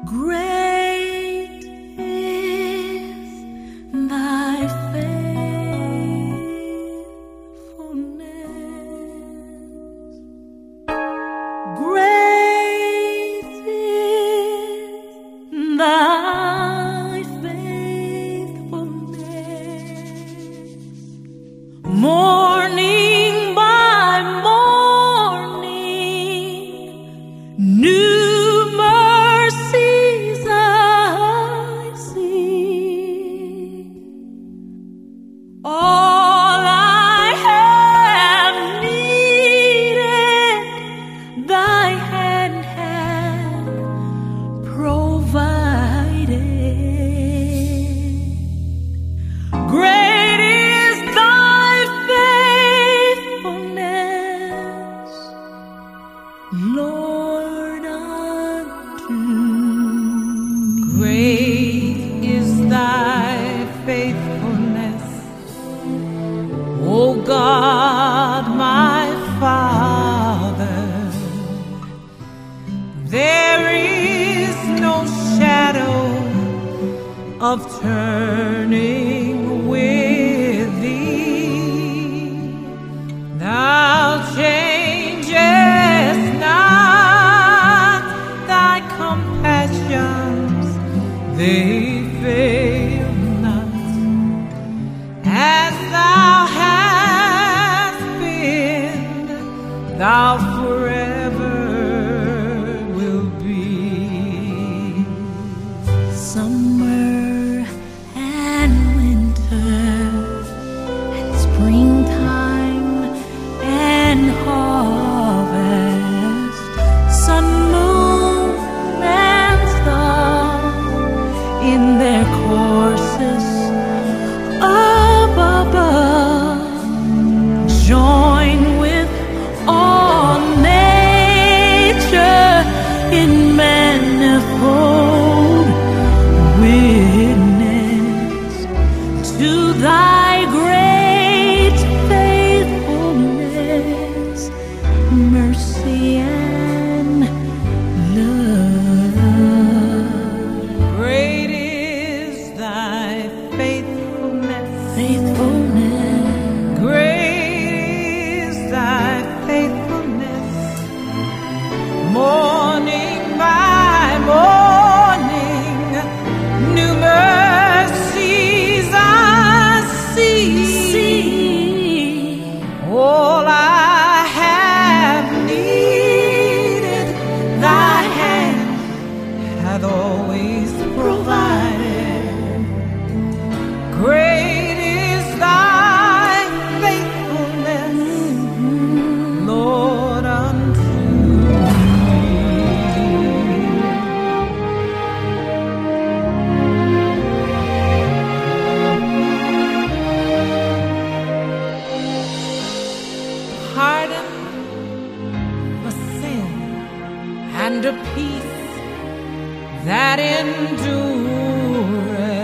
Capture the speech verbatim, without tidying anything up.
Great is thy faithfulness. Great is thy faithfulness. Morning by morning, new all I have needed, thy hand hath provided. Great is thy faithfulness, Lord, unto me. Great is thy faithfulness, O God, my Father. There is no shadow of turning with thee. Thou changest not, thy compassions, they fail not. As thou hast been, thou forever will be. Summer and winter and springtime and harvest, sun, moon, and stars in their courses up above join with all nature in manifold witness to thy great faithfulness, mercy and love. Great is thy faithfulness, faithfulness. great is thy faithfulness. Morning by morning, new mercies I see. All I have needed, thy hand hath always provided. Great is thy faithfulness, Lord, unto me. Pardon for sin and a peace that endureth.